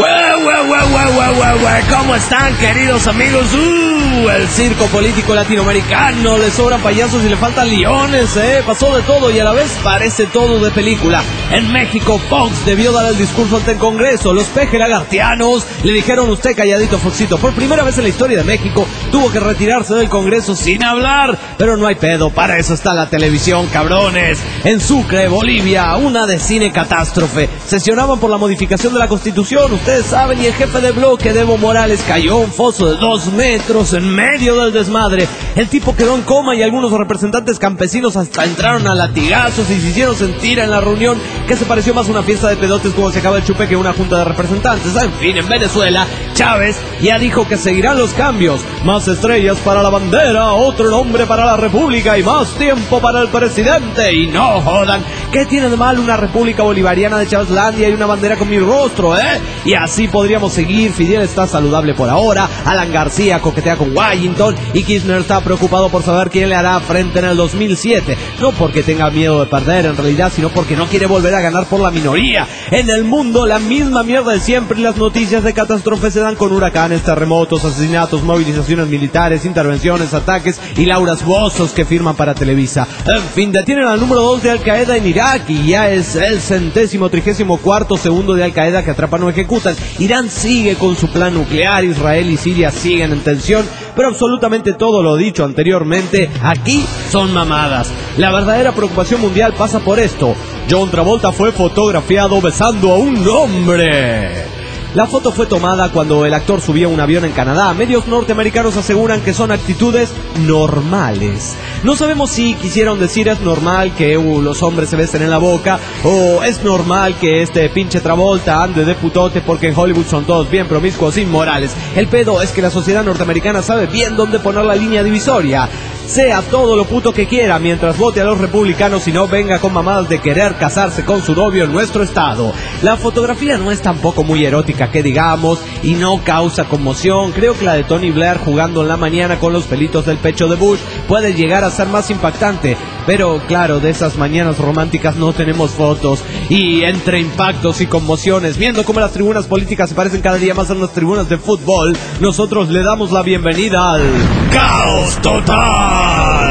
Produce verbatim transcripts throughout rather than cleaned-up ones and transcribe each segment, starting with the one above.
¿Cómo están, queridos amigos? Uh, el circo político latinoamericano. Le sobran payasos y le faltan leones, ¿eh? Pasó de todo y a la vez parece todo de película. En México, Fox debió dar el discurso ante el Congreso. Los peje lagartianos le dijeron: usted calladito, Foxito. Por primera vez en la historia de México tuvo que retirarse del Congreso sin hablar. Pero no hay pedo, para eso está la televisión, cabrones. En Sucre, Bolivia, una de cine catástrofe. Sesionaban por la modificación de la Constitución, ustedes saben, y el jefe de bloque, Evo Morales, cayó a un foso de dos metros en medio del desmadre. El tipo quedó en coma y algunos representantes campesinos hasta entraron a latigazos y se hicieron sentir en la reunión que se pareció más a una fiesta de pedotes como se acaba el chupe que una junta de representantes. En fin, en Venezuela, Chávez ya dijo que seguirán los cambios. Más estrellas para la bandera, otro nombre para la república y más tiempo para el presidente. Y no jodan, ¿qué tiene de mal una república bolivariana de Chavezlandia y una bandera con mi rostro, eh? Y así podríamos seguir. Fidel está saludable por ahora, Alan García coquetea con Washington y Kirchner está preocupado por saber quién le hará frente en el dos mil siete. No porque tenga miedo de perder en realidad, sino porque no quiere volver a ganar por la minoría. En el mundo la misma mierda de siempre y las noticias de catástrofe se dan con huracanes, terremotos, asesinatos, movilizaciones militares, intervenciones, ataques y Lauras Bozos que firman para Televisa. En fin, detienen al número dos de Al Qaeda en Irak y ya es el centésimo trigésimo cuarto segundo de Al Qaeda que atrapan o ejecutan. Irán sigue con su plan nuclear, Israel y Siria siguen en tensión, pero absolutamente todo lo dicho anteriormente aquí son mamadas. La verdadera preocupación mundial pasa por esto: John Travolta fue fotografiado besando a un hombre. La foto fue tomada cuando el actor subía a un avión en Canadá. Medios norteamericanos aseguran que son actitudes normales. No sabemos si quisieron decir es normal que uh, los hombres se besen en la boca, o es normal que este pinche Travolta ande de putote porque en Hollywood son todos bien promiscuos e inmorales. El pedo es que la sociedad norteamericana sabe bien dónde poner la línea divisoria. Sea todo lo puto que quiera mientras vote a los republicanos y no venga con mamadas de querer casarse con su novio en nuestro estado. La fotografía no es tampoco muy erótica que digamos y no causa conmoción. Creo que la de Tony Blair jugando en la mañana con los pelitos del pecho de Bush puede llegar a ser más impactante. Pero claro, de esas mañanas románticas no tenemos fotos. Y entre impactos y conmociones, viendo cómo las tribunas políticas se parecen cada día más a las tribunas de fútbol, nosotros le damos la bienvenida al Caos Total.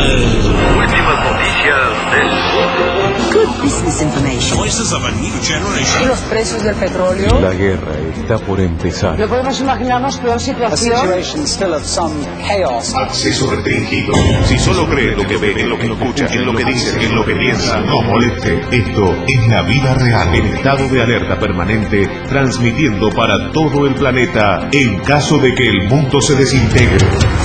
Últimas noticias del mundo. Good business information. Voices of a new generation. ¿Y los precios del petróleo? La guerra está por empezar. ¿No podemos imaginarnos peor situación? Acceso restringido. Si solo cree lo que ve, en lo que escucha, en lo que dice, en lo que piensa, no moleste. Esto es la vida real. En estado de alerta permanente, transmitiendo para todo el planeta en caso de que el mundo se desintegre.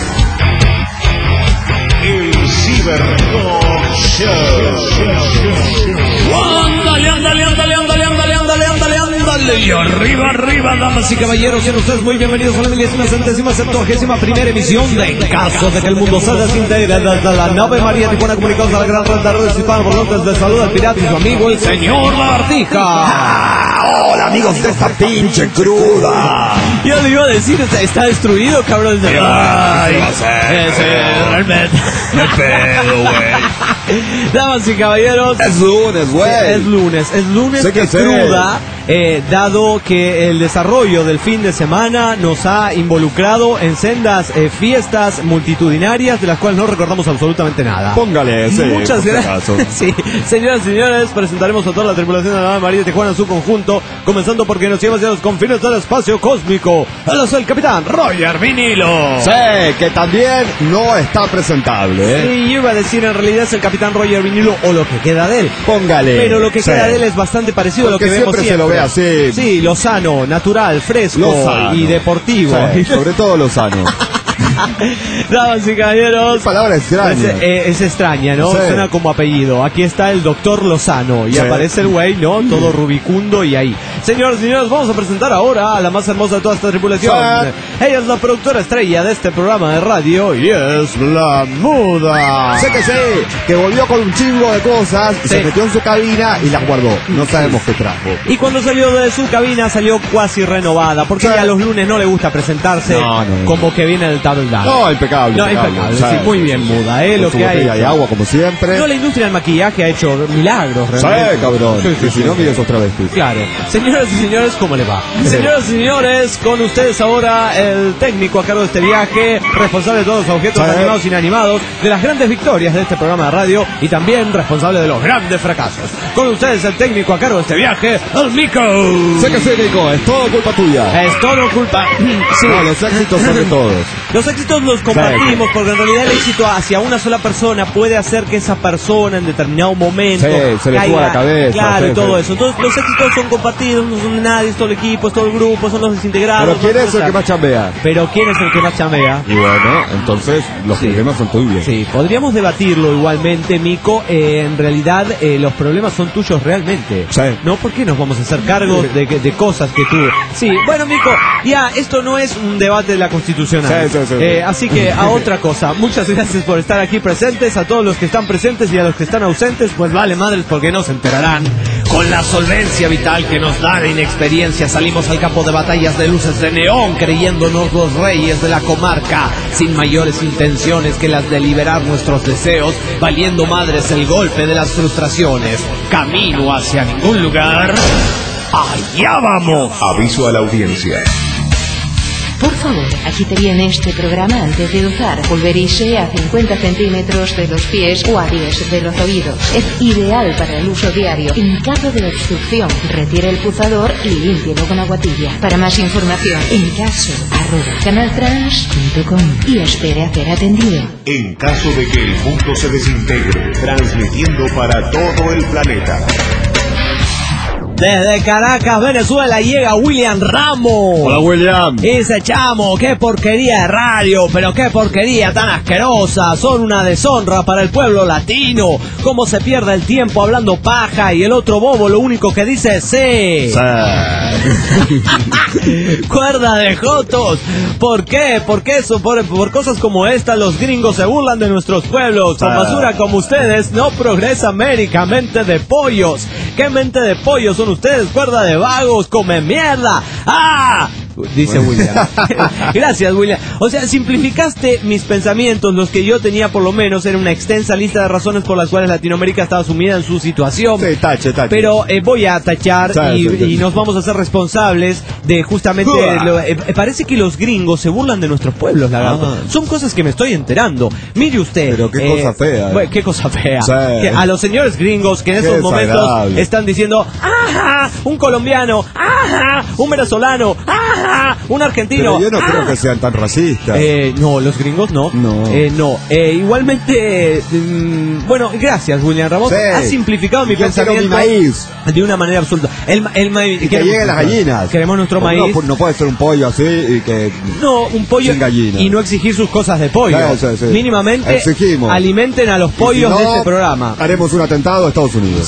El Cybertalk Show. Ándale, ándale, ándale, ándale, ándale, ándale, ándale, ándale. Y arriba, arriba, damas y caballeros, sean ustedes muy bienvenidos a la milésima, centésima, septuagésima primera emisión de En caso de que el mundo se desintegre, desde la nave María Tijuana, comunicados a la gran red de redes hispanoparlantes. De salud al pirata y su amigo el señor Lagartija. Ah, hola amigos de esta pinche cruda. Yo le iba a decir, está, está destruido, cabrón. Ay, ese, realmente. ¿Qué pedo, güey? Damas y caballeros, es lunes, güey. Es lunes, es lunes sé que, que cruda, eh, dado que el desarrollo del fin de semana nos ha involucrado en sendas eh, fiestas multitudinarias de las cuales no recordamos absolutamente nada. Póngale ese. Muchas gracias. Sí, señoras y señores, presentaremos a toda la tripulación de la nave María de Tijuana en su conjunto, comenzando porque nos lleva hacia los confines del espacio cósmico. Él es el capitán Roger Vinilo. Sí, que también no está presentable, ¿eh? Sí, yo iba a decir, en realidad es el capitán Roger Vinilo o lo que queda de él. Póngale. Pero lo que sí. queda de él es bastante parecido porque a lo que vemos siempre. siempre. Se lo ve así. Sí, lo sano, natural, fresco Lozano. Y deportivo. Sí, sobre todo lo sano. Damas y caballeros, palabra extraña. Es, eh, es extraña, ¿no? Sí. Suena como apellido. Aquí está el doctor Lozano y sí. aparece el güey, ¿no? Todo rubicundo y ahí. Señores y señores, vamos a presentar ahora a la más hermosa de toda esta tripulación. Sí. Ella es la productora estrella de este programa de radio y es la muda. Sé que sí, que volvió con un chingo de cosas, sí. Se metió en su cabina y las guardó. No sabemos qué trajo. Y cuando salió de su cabina salió cuasi renovada, porque sí. ella los lunes no le gusta presentarse no, no, no. como que viene del tabldad. No, impecable. No, impecable. impecable. Sí, muy bien, muda, ¿eh? Lo que hay. Hay agua, como siempre. No, la industria del maquillaje ha hecho milagros, realmente. Sí, cabrón. Sí, sí, sí, si no, mire esos travestis. Claro. Señoras Señoras y señores, ¿cómo le va? Señoras y señores, con ustedes ahora el técnico a cargo de este viaje, responsable de todos los objetos ¿Sabe? animados e inanimados, de las grandes victorias de este programa de radio y también responsable de los grandes fracasos. Con ustedes el técnico a cargo de este viaje, el Mico. Sé que sí, Nico, es todo culpa tuya. Es todo culpa. Sí. No, los éxitos son de todos. Los éxitos los compartimos porque en realidad el éxito hacia una sola persona puede hacer que esa persona en determinado momento Sí, se le suba la cabeza, claro, sí, y todo sí. eso. Entonces los éxitos son compartidos, no son de nadie, es todo el equipo, es todo el grupo, son los desintegrados. Pero ¿quién no es el sé. que más chambea? Pero ¿quién es el que más chambea? Y bueno, entonces los Sí. problemas son tuyos. Sí, podríamos debatirlo igualmente, Mico. Eh, en realidad, eh, los problemas son tuyos realmente. Sí. ¿No? ¿Por qué nos vamos a hacer cargo de, de cosas que tú... Sí, bueno, Mico, ya, esto no es un debate de la Constitucional. Sí, sí, sí, Eh, sí. así que a otra cosa. Muchas gracias por estar aquí presentes. A todos los que están presentes y a los que están ausentes, pues vale madres porque no se enterarán. Con la solvencia vital que nos da la inexperiencia, salimos al campo de batallas de luces de neón, creyéndonos los reyes de la comarca, sin mayores intenciones que las de liberar nuestros deseos, valiendo madres el golpe de las frustraciones. Camino hacia ningún lugar. ¡Allá vamos! Aviso a la audiencia. Por favor, aquí te viene este programa antes de usar. Pulverice a cincuenta centímetros de los pies o a diez de los oídos. Es ideal para el uso diario. En caso de obstrucción, retire el pulsador y límpielo con agua tibia. Para más información, en caso, arroba canaltrans punto com y espere a ser atendido. En caso de que el mundo se desintegre, transmitiendo para todo el planeta. Desde Caracas, Venezuela, llega William Ramos. Hola, William. Y dice, chamo, qué porquería de radio, pero qué porquería tan asquerosa. Son una deshonra para el pueblo latino. Cómo se pierde el tiempo hablando paja y el otro bobo lo único que dice es sí. Cuerda de jotos. ¿Por qué? ¿Por qué eso? Por, por cosas como esta los gringos se burlan de nuestros pueblos. Con basura como ustedes no progresa América. Mente de pollos. ¿Qué mente de pollos son ustedes? Cuerda de vagos. Come mierda. ¡Ah! Dice William. Gracias, William. O sea, simplificaste mis pensamientos. Los que yo tenía, por lo menos, era una extensa lista de razones por las cuales Latinoamérica estaba sumida en su situación. Sí, tache, tache. Pero eh, voy a tachar Sí, y, sí, sí. y nos vamos a hacer responsables de justamente... Uah. lo- eh, parece que los gringos se burlan de nuestros pueblos, lagarto. Ah. Son cosas que me estoy enterando. Mire usted. Pero qué cosa fea, eh. Bueno, qué cosa fea. Sí. Que a los señores gringos que en Qué estos momentos desagradable. están diciendo, ¡ajá! Un colombiano, ¡ajá! Un venezolano, ¡ajá! Un argentino. Pero yo no ¡ah! creo que sean tan racistas. Eh, no, los gringos no. No. Eh, no. Eh, igualmente, mm, bueno, gracias, William Ramos. Sí. Has simplificado mi Yo quiero pensamiento mi maíz. de una manera absoluta. El, ma- el maíz. Y que queremos- lleguen las gallinas. Queremos nuestro No, maíz. No, no puede ser un pollo así y que... No, un pollo Sin gallina. y no exigir sus cosas de pollo. Sí, sí, sí. Mínimamente Exigimos. alimenten a los pollos Si no, de este programa. haremos un atentado a Estados Unidos. Sí.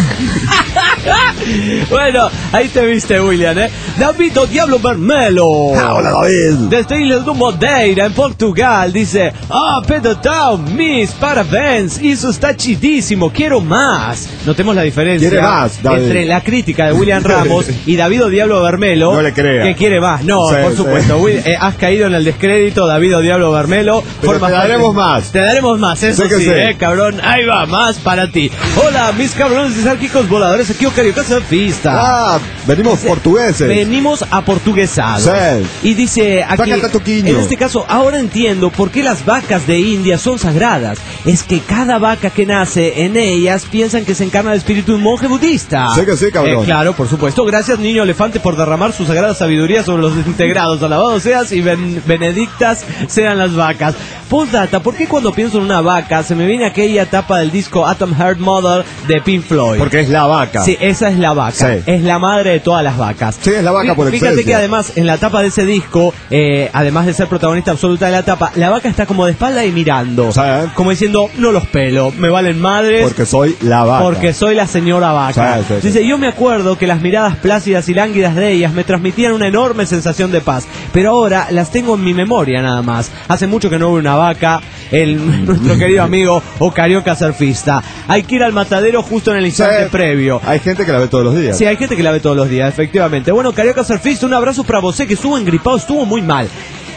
Bueno, ahí te viste, William, ¿eh? David o Diablo Vermelo. Ah, hola, David. Desde Ilhas do Madeira, en Portugal, dice: Ah, Pedro Town, mis parabéns, eso está chidísimo, quiero más. Notemos la diferencia Quiere más, David. entre la crítica de William Ramos y David o Diablo Vermelo. No le crea. Que quiere más. No, Sí, por sí. supuesto. Will- eh, has caído en el descrédito, David o Diablo Vermelo. Pero Formas te daremos parte- más. Te daremos más, eso Sé que sí, sí. eh, cabrón. Ahí va, más para ti. Hola, mis cabrones desárquicos voladores, aquí Carioca Surfista. Ah, venimos portugueses. Venimos a portuguesados. Sí. Y dice aquí, Sácate a Toquiño. en este caso, ahora entiendo por qué las vacas de India son sagradas. Es que cada vaca que nace en ellas piensan que se encarna el espíritu de un monje budista. Sí que sí, cabrón. Eh, claro, por supuesto. Gracias, niño elefante, por derramar su sagrada sabiduría sobre los desintegrados. Alabado seas y ben- benedictas sean las vacas. Postdata, ¿por qué cuando pienso en una vaca se me viene aquella tapa del disco Atom Heart Mother de Pink Floyd? Porque es la vaca. Sí, esa es la vaca. Sí. Es la madre de todas las vacas. Sí, es la vaca Fí- por Fíjate excelencia. que además en la tapa de ese disco, eh, además de ser protagonista absoluta de la tapa, la vaca está como de espalda y mirando. Sí. Como diciendo, no los pelo, me valen madres. Porque soy la vaca. Porque soy la señora vaca. Sí, sí, sí. Dice, yo me acuerdo que las miradas plácidas y lánguidas de ellas me transmitían una enorme sensación de paz. Pero ahora las tengo en mi memoria nada más. Hace mucho que no veo una vaca. El, nuestro querido amigo o Carioca Surfista. Hay que ir al matadero justo en el instante Sí. previo. Hay gente que la ve todos los días. Sí, hay gente que la ve todos los días, efectivamente. Bueno, Carioca Surfista, un abrazo para vos, que estuvo engripado, estuvo muy mal.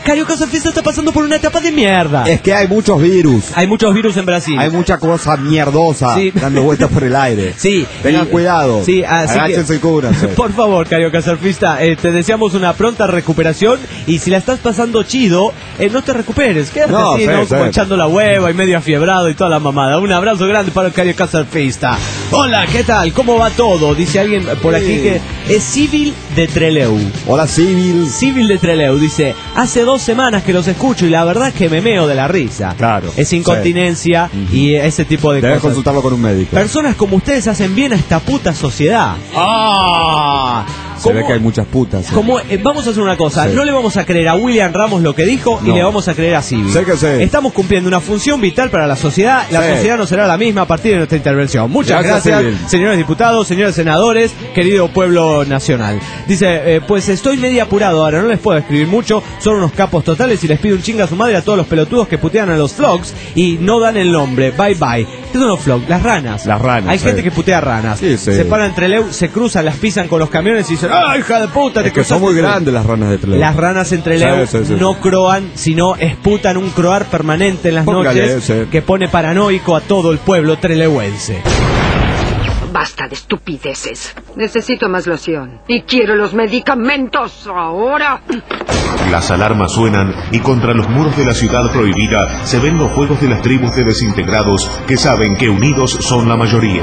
Carioca Surfista está pasando por una etapa de mierda. Es que hay muchos virus. Hay muchos virus en Brasil. Hay mucha cosa mierdosa Sí. dando vueltas por el aire. Sí. Tengan y- cuidado. Sí, así Agáchense que, y cúbranse. por favor, Carioca Surfista, eh, te deseamos una pronta recuperación y si la estás pasando chido, eh, no te recuperes. Quédate No, así, sí, ¿no? sí. Como echando la hueva y medio afiebrado y toda la mamada. Un abrazo grande para el Carioca Surfista. Hola, ¿qué tal? ¿Cómo va todo? Dice alguien por aquí Sí. que es Civil de Treleu. Hola, Civil. Civil de Treleu dice, hace dos semanas que los escucho y la verdad es que me meo de la risa. Claro. Es incontinencia y ese tipo de Debes cosas. consultarlo con un médico. Personas como ustedes hacen bien a esta puta sociedad. ¡Ah! Se ve que hay muchas putas. ¿eh? Como, eh, vamos a hacer una cosa, Sí. no le vamos a creer a William Ramos lo que dijo y No. le vamos a creer a Civil. Sé que sé. Estamos cumpliendo una función vital para la sociedad, la Sí. sociedad no será la misma a partir de nuestra intervención. Muchas Gracias, gracias, Civil. señores diputados, señores senadores, querido pueblo nacional. Dice, eh, pues estoy medio apurado ahora, no les puedo escribir mucho, son unos capos totales y les pido un chinga a su madre a todos los pelotudos que putean a los vlogs y no dan el nombre. Bye bye. ¿Qué son los vlogs? Las ranas. Las ranas, Hay sí. gente que putea ranas. Sí, sí. Se paran entre Leu, se cruzan, las pisan con los camiones y dicen, ¡ah, hija de puta! te Es que son cruzaste muy tú". grandes las ranas de Trelew. Las ranas entre Leu Sí, sí, sí, no sí. croan, sino esputan un croar permanente en las Póngale noches ese. que pone paranoico a todo el pueblo trelewense. Basta de estupideces. Necesito más loción. Y quiero los medicamentos ahora. Las alarmas suenan y contra los muros de la ciudad prohibida se ven los juegos de las tribus de desintegrados que saben que unidos son la mayoría.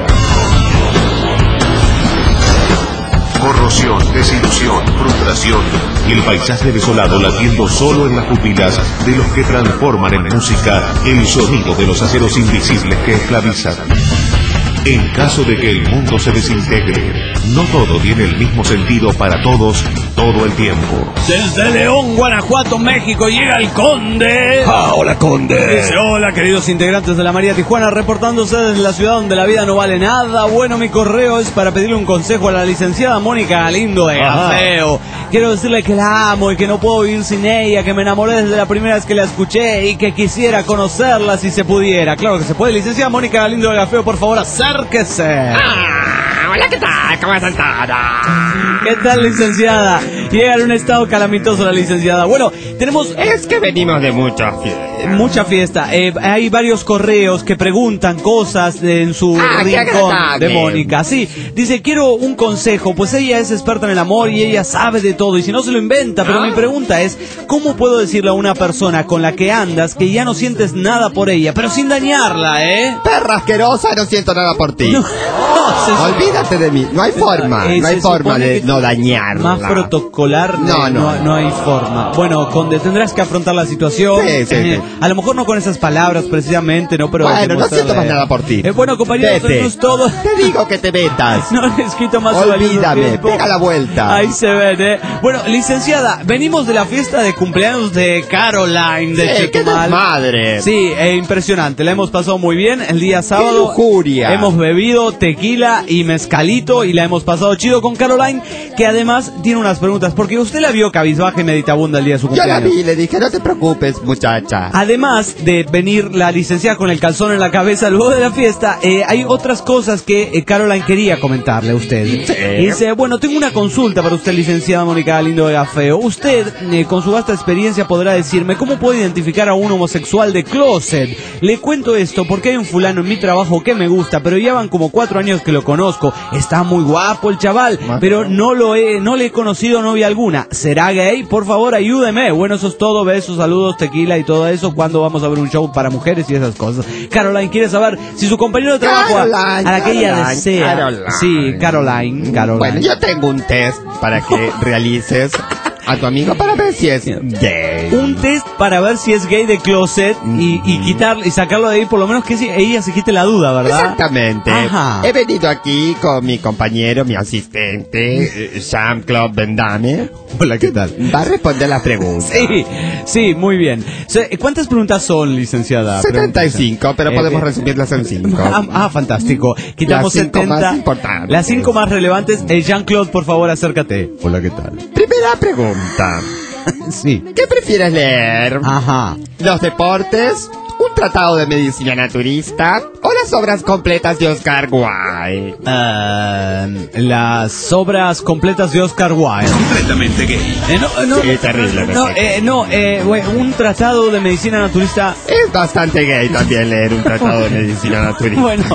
Corrosión, desilusión, frustración y el paisaje desolado latiendo solo en las pupilas de los que transforman en música el sonido de los aceros invisibles que esclavizan. En caso de que el mundo se desintegre, no todo tiene el mismo sentido para todos todo el tiempo. Desde León, Guanajuato, México, llega el Conde. Ah, hola, Conde. Dice, hola, queridos integrantes de la María Tijuana, reportándose desde la ciudad donde la vida no vale nada. Bueno, mi correo es para pedirle un consejo a la licenciada Mónica Galindo de Ajá. Gafeo. Quiero decirle que la amo y que no puedo vivir sin ella, que me enamoré desde la primera vez que la escuché y que quisiera conocerla si se pudiera. Claro que se puede. Licenciada Mónica Galindo de Gafeo, por favor, acérquese. Ah, hola, ¿qué tal? ¿Cómo están todos? ¿Qué tal, licenciada? Llega en un estado calamitoso la licenciada. Bueno, tenemos Es que venimos de mucha fiesta. mucha fiesta. Eh, hay varios correos que preguntan cosas de- en su Ah, qué rincón agradable. de Mónica. Sí, dice, quiero un consejo, pues ella es experta en el amor y ella sabe de todo y si no se lo inventa. Pero Ah. mi pregunta es, ¿cómo puedo decirle a una persona con la que andas que ya no sientes nada por ella, pero sin dañarla, eh? Perra asquerosa, no siento nada por ti. No, se su- Olvídate de mí. No hay forma. Eh, No hay se forma supone de que no dañarla. Más protocolar, No, eh, no. no, no hay forma. Bueno, Conde, tendrás que afrontar la situación. Sí, sí, Eh, sí. A lo mejor no con esas palabras precisamente, ¿no? Pero Bueno, no demostrarle- siento más nada por ti. Eh, bueno, compañeros, Vete. eso es todo. Te digo que te metas. No les quito más su valioso Olvídame, tiempo. pega la vuelta. Ahí se ven, ¿eh? Bueno, licenciada, venimos de la fiesta de cumpleaños de Caroline de Sí, qué Chetumal. desmadre. Sí, eh, impresionante. La hemos pasado muy bien el día sábado. lujuria. Hemos bebido tequila y mezcalito y la hemos pasado chido con Caroline, que además tiene unas preguntas, porque usted la vio cabizbaja y meditabunda el día de su Yo la cumpleaños. vi, le dije, no te preocupes, muchacha. Además de venir la licenciada con el calzón en la cabeza luego de la fiesta, eh, hay otras cosas que eh, Caroline quería comentarle a usted. Y dice, bueno, tengo una consulta para usted, licenciada Mónica Galindo de Gafeo. Usted, eh, con su vasta experiencia, podrá decirme cómo puede identificar a un homosexual de closet. Le cuento esto porque hay un fulano en mi trabajo que me gusta, pero ya van como cuatro años que lo conozco. Está muy guapo el chaval, pero no lo he, no le he conocido novia alguna. ¿Será gay? Por favor, ayúdeme. Bueno, eso es todo. Besos, saludos, tequila y todo eso. ¿Cuándo vamos a ver un show para mujeres y esas cosas? Caroline quiere saber si su compañero de trabajo a- Caroline, a la que ella Caroline, desea. Caroline. Sí, Caroline, Caroline. Bueno, yo tengo un test para que realices a tu amigo para ver si es gay. Un test para ver si es gay de closet y, y quitar y sacarlo de ahí, por lo menos que si- ella se quite la duda, ¿verdad? Exactamente. Ajá. He venido aquí con mi compañero, mi asistente, eh, Jean-Claude Van Damme. Hola, ¿qué tal? Va a responder las preguntas. Sí, sí, muy bien. Se- ¿Cuántas preguntas son, licenciada? setenta y cinco, pero Eh, podemos eh, resumirlas en cinco. Ah, ah, fantástico. Quitamos Las cinco setenta. más importantes. Las cinco más relevantes. Eh, Jean-Claude, por favor, acércate. Hola, ¿qué tal? Primera pregunta. Sí. ¿Qué prefieres leer? Ajá. ¿Los deportes, un ¿Un tratado de medicina naturista o las obras completas de Oscar Wilde? Uh, las obras completas de Oscar Wilde. Completamente gay. Eh, no, no, Sí, terrible. no, eh, no eh, güey, un tratado de medicina naturista. Es bastante gay también leer un tratado de medicina naturista. Bueno,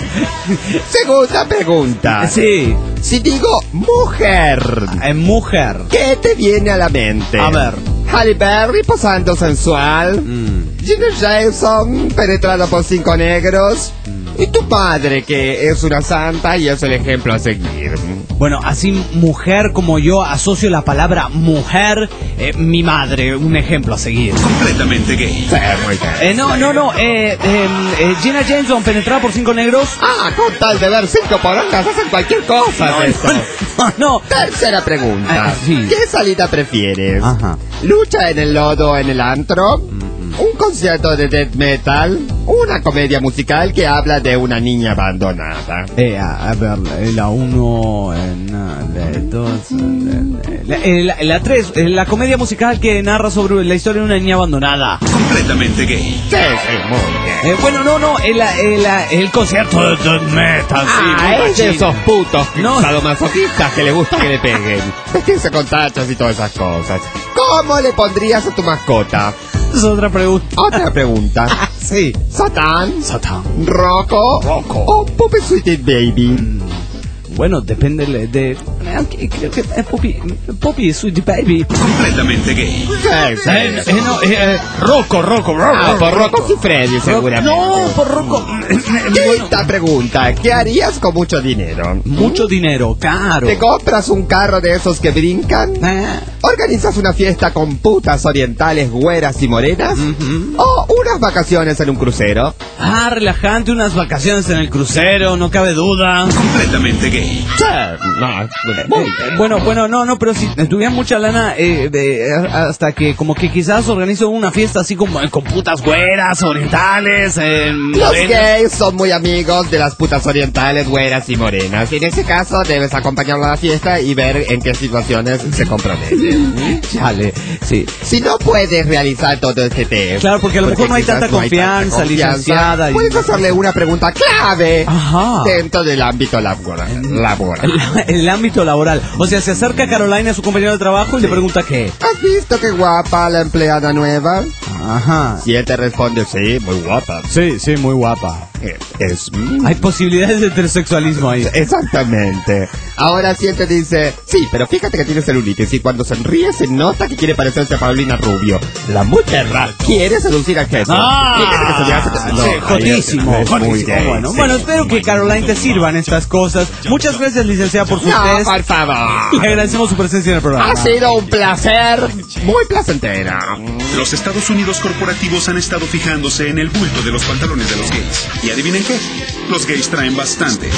Segunda pregunta. sí, Si digo mujer, eh, mujer. ¿qué te viene a la mente? A ver. Halle Berry posando sensual. Mm. Gina Jason penetrada por cinco negros. Y tu padre, que es una santa y es el ejemplo a seguir. Bueno, así mujer como yo asocio la palabra mujer, eh, mi madre, un ejemplo a seguir. Completamente gay. Sí, muy bien. Eh, no, no, no, eh, eh, eh, Gina Jameson penetrada por cinco negros. Ah, con tal de ver cinco porongas hacen cualquier cosa. No, de esto. no, no. Tercera pregunta. Ah, sí. ¿Qué salida prefieres? Ajá. ¿Lucha en el lodo en el antro? ¿Un concierto de death metal? ¿Una comedia musical que habla de una niña abandonada? Eh, a, a ver, eh, la uno, eh, na- la dos, eh, la, eh, la, la tres, eh, la comedia musical que narra sobre la historia de una niña abandonada. Completamente gay. Sí, sí, muy bien. Eh, bueno, no, no, el, el, el concierto de death metal, sí, Ah, muy es de machín. esos putos No. sadomasoquistas que le gusta que le peguen. Vestirse con tachas y todas esas cosas. ¿Cómo le pondrías a tu mascota? Es otra pregunta. Otra pregunta. Sí. ¿Satán? Satán. ¿Rocco? Rocco. ¿O Puppy Sweetie Baby? Bueno, depende de... de eh, creo que es Poppy, Poppy Sweetie Baby. Completamente gay. Sí, sí. Eh, eh, no, eh, eh, Rocco, Rocco, Rocco. Ah, por Rocco y Freddy, seguramente. No, por Rocco. Quinta pregunta. ¿Qué harías con mucho dinero? Mucho dinero, caro. ¿Te compras un carro de esos que brincan? Eh, ¿Organizas una fiesta con putas orientales, güeras y morenas? ujú. ¿O unas vacaciones en un crucero? Ah, relajante, unas vacaciones en el crucero, no cabe duda. Completamente gay. Sí, no, Eh, bueno, bueno, no, no, pero si tuviera mucha lana, eh, de- hasta que como que quizás organizo una fiesta así como eh, con putas güeras, orientales, eh, Los morenas. gays son muy amigos de las putas orientales, güeras y morenas. En ese caso, debes acompañarlo a la fiesta y ver en qué situaciones se comprometen. Chale, sí. Si no puedes realizar todo este test, Claro, porque a lo mejor no hay quizás tanta confianza, licenciada y- puedes hacerle una pregunta clave Ajá. dentro del ámbito laboral. laboral. El, el ámbito laboral. O sea, se acerca Carolina a su compañero de trabajo y le pregunta qué. ¿Has visto qué guapa la empleada nueva? Ajá. Si él te responde, sí, muy guapa. Sí, sí, muy guapa. Eh, Es... mm, Hay posibilidades de heterosexualismo ahí. Exactamente. Ahora si él te dice, sí, pero fíjate que tiene celulitis y cuando sonríe se nota que quiere parecerse a Paulina Rubio. La muchacha quiere seducir al jefe. Fíjate que se le hace- Ah, No, sí, ahí jotísimo, es- es muy jotísimo. gay, Bueno, sí. bueno, espero que Caroline te sirvan estas cosas. Muchas gracias, licenciada, por su No, test. por favor. Le agradecemos su presencia en el programa. Ha sido un placer muy placentero. Los Estados Unidos corporativos han estado fijándose en el bulto de los pantalones de los gays. ¿Y adivinen qué? Los gays traen bastante.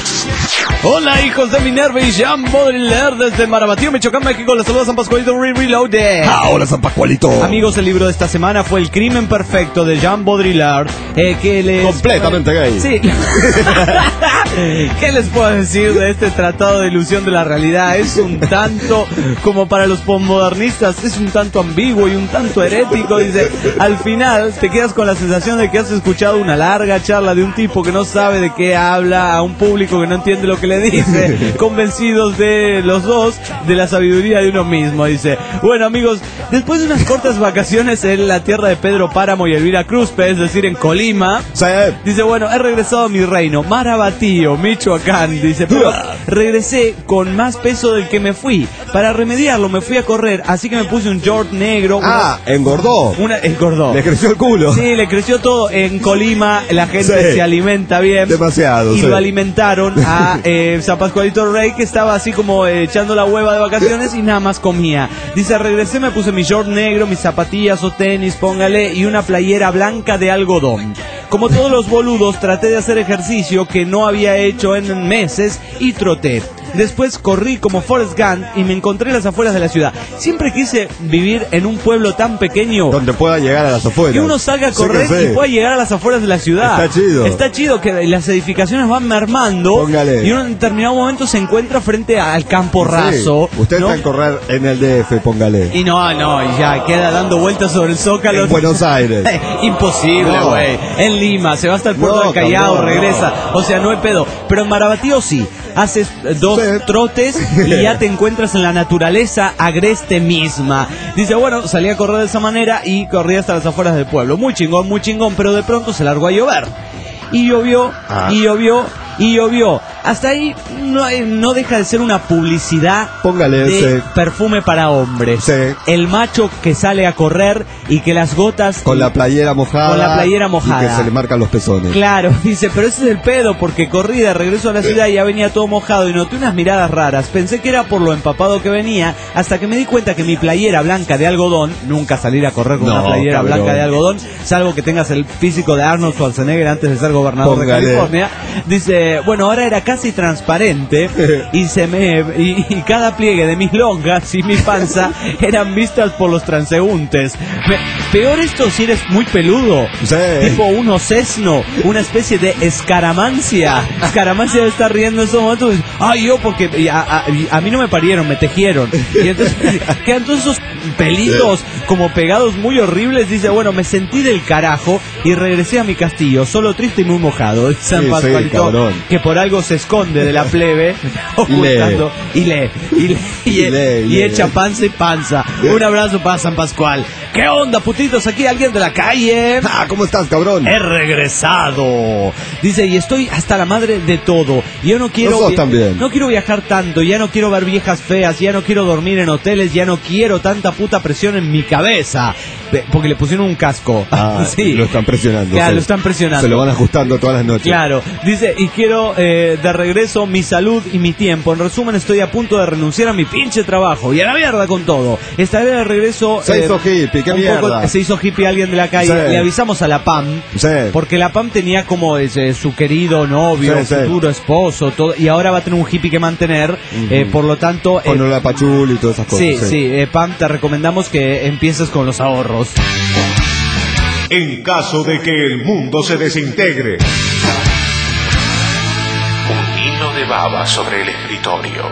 Hola, hijos de Minerva y Jean Baudrillard desde Marabatío, Michoacán, México. Les saluda San Pascualito Re Reloaded. Ahora San Pascualito. Amigos, el libro de esta semana fue El crimen perfecto de Jean Baudrillard, eh, que les... Completamente gay. Sí. ¿Qué les puedo decir de este tratado de ilusión de la realidad? Es un tanto, como para los postmodernistas, es un tanto ambiguo y un tanto herético. Dice, al final te quedas con la sensación de que has escuchado una larga charla de un tipo que no sabe de qué habla a un público que no entiende lo que le dice, convencidos de los dos de la sabiduría de uno mismo. Dice, bueno amigos, después de unas cortas vacaciones en la tierra de Pedro Páramo y Elvira Cruzpe, es decir, en Colima, Sí. dice, bueno, he regresado a mi reino, Marabatío, Michoacán. Dice, pero regresé con más peso del que me fui. Para remediarlo me fui a correr, así que me puse un short negro. Ah, engordó. Una, una engordó. Le creció el culo. Sí, le creció todo. En Colima la gente Sí. se alimenta bien. Demasiado, Y sí. lo alimentaron a eh, San Pascualito Rey, que estaba así como eh, echando la hueva de vacaciones y nada más comía. Dice, regresé, me puse mi short negro, mis zapatillas o tenis, póngale, y una playera blanca de algodón. Como todos los boludos, traté de hacer ejercicio que no había hecho en meses y troté. Después corrí como Forrest Gump y me encontré en las afueras de la ciudad. Siempre quise vivir en un pueblo tan pequeño donde pueda llegar a las afueras. Que uno salga a correr sí y pueda llegar a las afueras de la ciudad. Está chido. Está chido que las edificaciones van mermando. Póngale. Y uno en determinado momento se encuentra frente al campo raso. Sí. Usted ¿no? está en correr en el D F, póngale. Y no, no, y ya queda dando vueltas sobre el Zócalo. En Buenos Aires. Imposible, güey. No. En Lima, se va hasta el puerto no, del Callao, cabrón, regresa. No. O sea, no hay pedo. Pero en Marabatío sí. Haces dos sí. trotes y ya te encuentras en la naturaleza agreste misma. Dice, bueno, salí a correr de esa manera y corrí hasta las afueras del pueblo. Muy chingón, muy chingón, pero de pronto se largó a llover. Y llovió, ah. y llovió, y llovió. Hasta ahí no, no deja de ser una publicidad Póngale de ese. perfume para hombres. Sí. El macho que sale a correr y que las gotas... Con la playera mojada. Con la playera mojada. Y que se le marcan los pezones. Claro, dice, pero ese es el pedo, porque corrí de regreso a la ciudad y ya venía todo mojado y noté unas miradas raras. Pensé que era por lo empapado que venía, hasta que me di cuenta que mi playera blanca de algodón, nunca salir a correr con no, una playera cabrón. blanca de algodón, salvo que tengas el físico de Arnold Schwarzenegger antes de ser gobernador Póngale. de California. Dice, bueno, ahora era casi transparente y se me y, y cada pliegue de mis longas y mi panza eran vistas por los transeúntes. Me, peor esto si eres muy peludo, sí. tipo un ocesno, una especie de escaramancia. Escaramancia está riendo en esos momentos. Ay, yo porque a, a, a mí no me parieron, me tejieron. Y entonces quedan todos esos pelitos como pegados muy horribles. Dice, bueno, me sentí del carajo y regresé a mi castillo, solo triste y muy mojado. San sí, Pascualito, sí, que por algo se esconde de la plebe, ocultando, y lee, y lee, y, y, lee, y, y echa panza y panza. Un abrazo para San Pascual. ¿Qué onda, putitos? Aquí alguien de la calle. Ah, ¿cómo estás, cabrón? He regresado. Dice, y estoy hasta la madre de todo. Yo no quiero Nosotros también. No quiero viajar tanto, ya no quiero ver viejas feas, ya no quiero dormir en hoteles, ya no quiero tanta puta presión en mi cabeza. Porque le pusieron un casco. Ah, sí. Lo están presionando. Claro, sí. lo están presionando. Se lo van ajustando todas las noches. Claro. Dice, y quiero eh, de regreso mi salud y mi tiempo. En resumen, estoy a punto de renunciar a mi pinche trabajo. Y a la mierda con todo. Estaré de regreso. Se eh, hizo hippie, qué mierda. Poco, se hizo hippie alguien de la calle. Sí. Le avisamos a la P A M. Sí. Porque la P A M tenía como ese, su querido novio, sí, futuro sí. esposo, todo. Y ahora va a tener un hippie que mantener. Uh-huh. eh, por lo tanto. Con eh, la pachul y todas esas cosas. Sí, sí. sí eh, P A M, te recomendamos que empieces con los ahorros. En caso de que el mundo se desintegre. Un hilo de baba sobre el escritorio.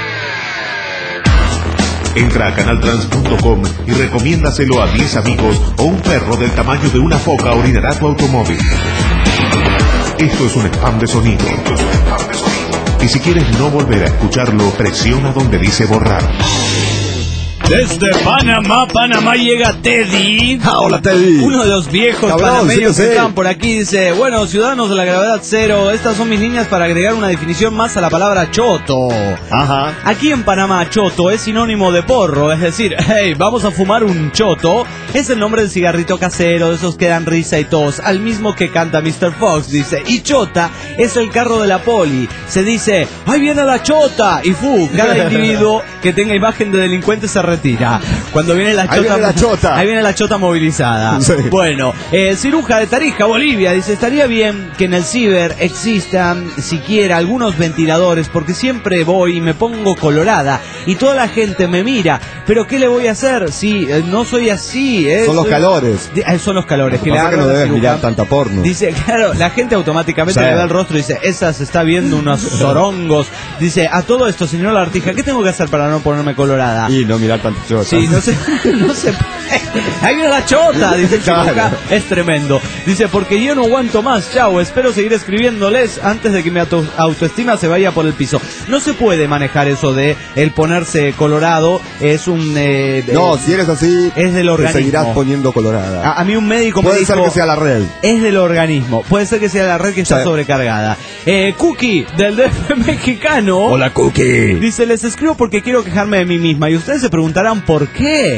Entra a canal trans punto com y recomiéndaselo a diez amigos o un perro del tamaño de una foca orinará tu automóvil. Esto es un spam de sonido. Esto es un spam de sonido. Y si quieres no volver a escucharlo, presiona donde dice borrar. Desde Panamá, Panamá llega Teddy. Ah, hola Teddy. Uno de los viejos Cabrón, panameños sí, que sí. están por aquí. Dice, bueno, ciudadanos de la gravedad cero, estas son mis líneas para agregar una definición más a la palabra choto. Ajá. Aquí en Panamá, choto es sinónimo de porro, es decir, hey, vamos a fumar un choto. Es el nombre del cigarrito casero, de esos que dan risa y tos, al mismo que canta mister Fox, dice. Y chota es el carro de la poli. Se dice, ¡ahí viene la chota! Y fu, cada individuo que tenga imagen de delincuente se retira. Cuando viene la chota, ahí viene la chota, ahí viene la chota movilizada. Sí. Bueno, eh, Ciruja de Tarija, Bolivia, dice, estaría bien que en el ciber existan siquiera algunos ventiladores, porque siempre voy y me pongo colorada y toda la gente me mira, pero ¿qué le voy a hacer si eh, no soy así? Eh? Son los soy... calores. Eh, son los calores. Lo que pasa es que no debes mirar tanta porno. Dice, claro, la gente automáticamente sí. le da el rostro y dice, esa se está viendo unos zorongos. Dice, a todo esto, señor Lartija, ¿qué tengo que hacer para no ponerme colorada? Y no mirar tanto chota. Sí, no se, no se ahí viene la chota, dice claro. Chica, es tremendo. Dice, porque yo no aguanto más, chao, espero seguir escribiéndoles antes de que mi auto, autoestima se vaya por el piso. No se puede manejar eso de el ponerse colorado, es un... Eh, no, eh, si eres así, es del organismo. Te seguirás poniendo colorada. A, a mí un médico puede me dijo... Puede ser que sea la red. Es del organismo, puede ser que sea la red que está sí. sobrecargada. Eh, Cookie, del D F mexicano. Hola, Cookie. Dice, les escribo porque quiero quejarme de mí misma y ustedes se preguntarán ¿por qué?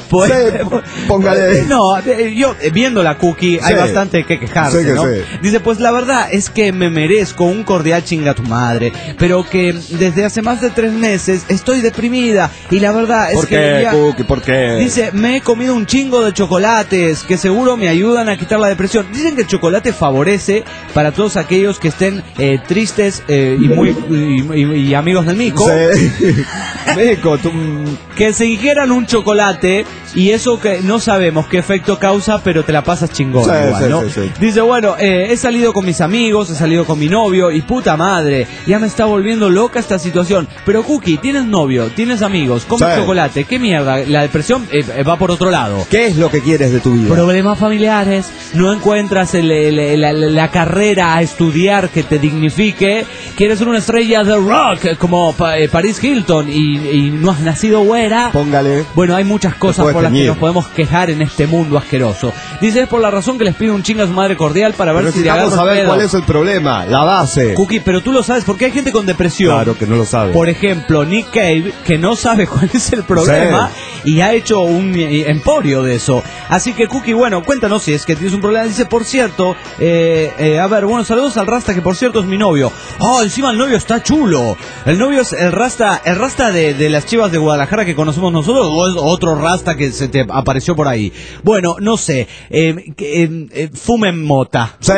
Pues, Sí, póngale. No, yo viendo la Cookie hay Sí. bastante que quejarse, Sí que ¿no? sí. Dice, pues la verdad es que me merezco un cordial chinga tu madre, pero que desde hace más de tres meses estoy deprimida y la verdad es ¿Por que qué, ya- Cookie? ¿Por qué? dice, me he comido un chingo de chocolates que seguro me ayudan a quitar la depresión. Dicen que el chocolate favorece para todos aquellos que estén eh, tristes eh, y muy y, y- y amigos del mico. Sí. Mico, tú... Que se ingieran un chocolate y eso que no sabemos qué efecto causa, pero te la pasas chingón Sí, igual, sí, ¿no? sí, sí. Dice, bueno, eh, he salido con mis amigos, he salido con mi novio y puta madre, ya me está volviendo loca esta situación. Pero Cookie, tienes novio, tienes amigos, comes Sí. chocolate, ¿qué mierda? La depresión eh, eh, va por otro lado. ¿Qué es lo que quieres de tu vida? Problemas familiares, no encuentras el- el- la, la- la carrera a estudiar que te dignifique, quieres ser una estrella de rock eh, como Pa- eh, Paris Hilton y, y no has nacido güera. Póngale. Bueno, hay muchas cosas puedes por las que teñir. nos podemos quejar en este mundo asqueroso. Dice, es por la razón que les pido un chinga a su madre cordial para ver Pero si le necesitamos agarro saber pedo. cuál es el problema, la base. Cookie, pero tú lo sabes, porque hay gente con depresión. Claro que no lo sabe. Por ejemplo, Nick Cave, que no sabe cuál es el problema y ha hecho un eh, emporio de eso. Así que, Cookie, bueno, cuéntanos si es que tienes un problema. Dice, por cierto, eh, eh, a ver, bueno, saludos al Rasta, que por cierto es mi novio. Oh, encima el novio está chulo. El novio es el Rasta, el Rasta de, de las Chivas de Guadalajara que conocemos nosotros, o es otro Rasta que se te apareció por ahí. Bueno, no sé, eh, que, eh, eh, fumen mota. Sí.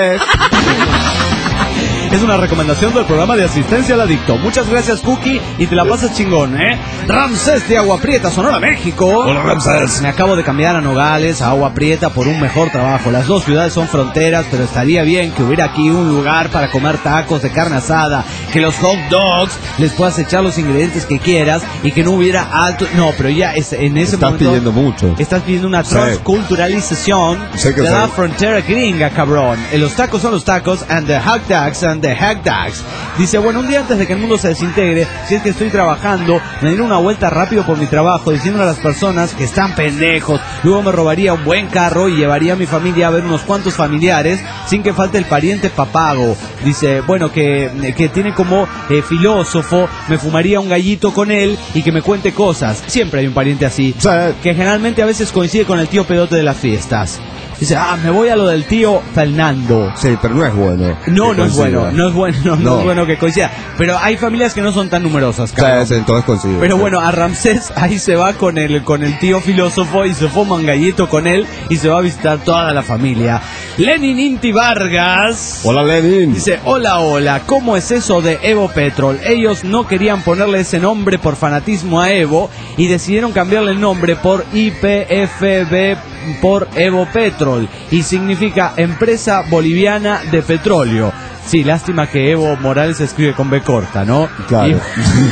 Es una recomendación del programa de asistencia al adicto. Muchas gracias, Cookie, y te la pasas chingón, ¿eh? Ramsés de Agua Prieta, Sonora, México. Hola, Ramsés. Me acabo de cambiar a Nogales, a Agua Prieta, por un mejor trabajo. Las dos ciudades son fronteras, pero estaría bien que hubiera aquí un lugar para comer tacos de carne asada, que los hot dogs les puedas echar los ingredientes que quieras y que no hubiera alto... No, pero ya es, en ese Estás momento... pidiendo mucho. Estás pidiendo una Sí. transculturalización Sí que de sí. la frontera gringa, cabrón. Eh, Los tacos son los tacos and the hot dogs and the hot dogs. Dice, bueno, un día antes de que el mundo se desintegre, si es que estoy trabajando, me diré una vuelta rápido por mi trabajo diciéndole a las personas que están pendejos. Luego me robaría un buen carro y llevaría a mi familia a ver unos cuantos familiares sin que falte el pariente papago. Dice, bueno, que, que tiene como eh, filósofo, me fumaría un gallito con él y que me cuente cosas. Siempre hay un pariente así, Sí. que generalmente a veces coincide con el tío pedote de las fiestas. Dice, ah, me voy a lo del tío Fernando. Sí, pero no es bueno. No, que no es coincida. bueno, no es bueno, no, no No. es bueno que coincida. Pero hay familias que no son tan numerosas, cabrón. Sí, sí, entonces coincide. Pero bueno, a Ramsés ahí se va con el, con el tío filósofo y se fuma un gallito con él y se va a visitar toda la familia. Lenin Inti Vargas. Hola, Lenin. Dice, hola, hola, ¿cómo es eso de Evo Petrol? Ellos no querían ponerle ese nombre por fanatismo a Evo y decidieron cambiarle el nombre por I P F B por Evo Petrol y significa Empresa Boliviana de Petróleo. Sí, lástima que Evo Morales se escribe con B corta, ¿no? Claro. Y-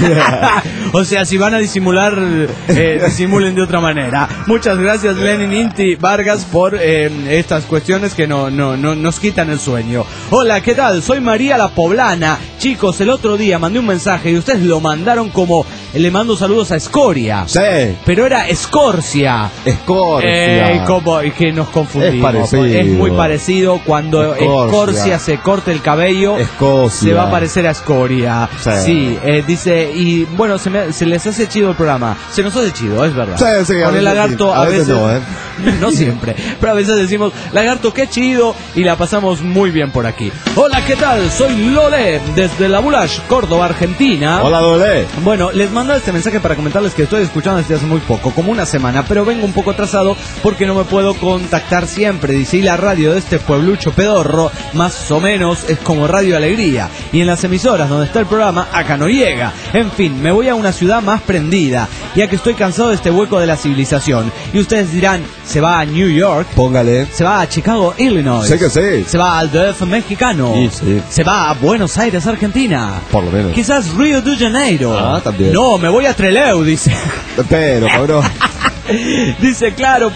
o sea, si van a disimular, eh, disimulen de otra manera. Muchas gracias, Lenin Inti Vargas, por eh, estas cuestiones que no, no, no nos quitan el sueño. Hola, ¿qué tal? Soy María la Poblana. Chicos, el otro día mandé un mensaje y ustedes lo mandaron como, le mando saludos a Escoria. Sí. Pero era Escorcia. Escorcia. Eh, como que nos confundimos. Es parecido. Es muy parecido cuando Escorcia. Escorcia se corta el cabello. Escocia. Se va a parecer a Escoria. Sí. Sí, eh, dice, y bueno, se, me- se les hace chido el programa. Se nos hace chido, es verdad. Sí, sí, a Con el veces lagarto sí. a, A veces no, ¿eh? no siempre, pero a veces decimos, lagarto, qué chido, y la pasamos muy bien por aquí. Hola, ¿qué tal? Soy Lole, desde La Bulash, Córdoba, Argentina. Hola, Dole. Bueno, les mando este mensaje para comentarles que estoy escuchando desde hace muy poco, como una semana, pero vengo un poco atrasado porque no me puedo contactar siempre. Dice, y la radio de este pueblucho pedorro, más o menos, es como Radio Alegría. Y en las emisoras donde está el programa, acá no llega. En fin, me voy a una ciudad más prendida, ya que estoy cansado de este hueco de la civilización. Y ustedes dirán, ¿se va a New York? Póngale. ¿Se va a Chicago, Illinois? Sé que sí. ¿Se va al D F mexicano? Sí, sí. ¿Se va a Buenos Aires, Argentina? Por lo menos. Quizás Río de Janeiro. Ah, también. No, me voy a Trelew, dice. Pero, cabrón. Dice, claro, porque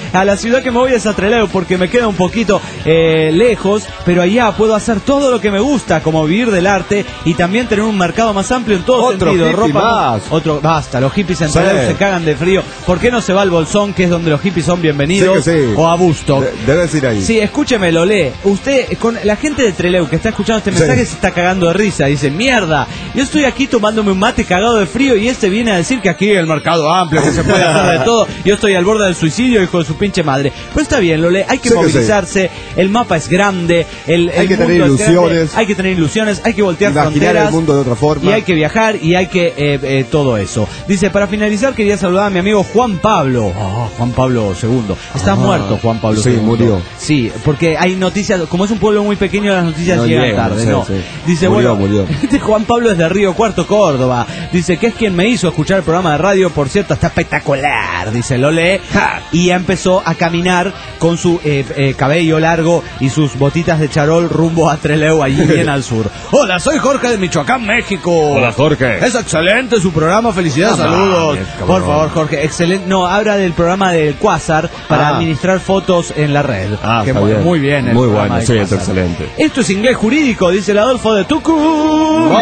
a la ciudad que me voy es a Trelew porque me queda un poquito eh, lejos, pero allá puedo hacer todo lo que me gusta, como vivir del arte y también tener un mercado más amplio en todo Otro sentido. hippie Ropa, más. Otro, basta, los hippies en Trelew Sí. se cagan de frío. ¿Por qué no se va al Bolsón, que es donde los hippies son bienvenidos? Sí que sí. O a Busto. De- debes ir ahí. Sí, escúcheme, lo lee. Usted, con la gente de Trelew que está escuchando este mensaje, Sí. se está cagando de risa. Dice, mierda, yo estoy aquí tomándome un mate cagado de frío y este viene a decir que aquí el mercado amplio, que se puede hacer de todo. Yo estoy al borde del suicidio, hijo de su pinche madre. Pero está bien, lo lee. Hay que Sí que movilizarse. El mapa es grande. El, Hay el que mundo tener es ilusiones. grande, hay que tener ilusiones. Hay que voltear Imaginar fronteras. el mundo de otra forma. Y hay que viajar y hay que eh, eh, todo eso. Dice, para finalizar quería saludar a mi amigo Juan Pablo. Oh, Juan Pablo segundo. Está Ah, muerto Juan Pablo sí, segundo. murió. Sí, porque hay noticias, como es un pueblo muy pequeño, las noticias No llegan llegan, tarde, sí, ¿no? sí. Dice, Murió, bueno, murió. este Juan Pablo es de Río Cuarto, Córdoba. Dice que es quien me hizo escuchar el programa de radio, por cierto, está espectacular. Dice, lo lee. Ja. Y ya empezó a caminar con su eh, eh, cabello largo y sus botitas de charol rumbo a Trelew, allí bien al sur. Hola, soy Jorge de Michoacán, México. Hola, Jorge. Es excelente su programa, felicidades, Ah, saludos. mames, cabrón. Por favor, Jorge, excelente. No, habla del programa del Quasar para Ah. administrar fotos en la red. Ah, Que está mu- bien. Muy bien. el Muy programa bueno, del sí, es Quasar. excelente. Esto es inglés jurídico, dice el Adolfo de Tucumán.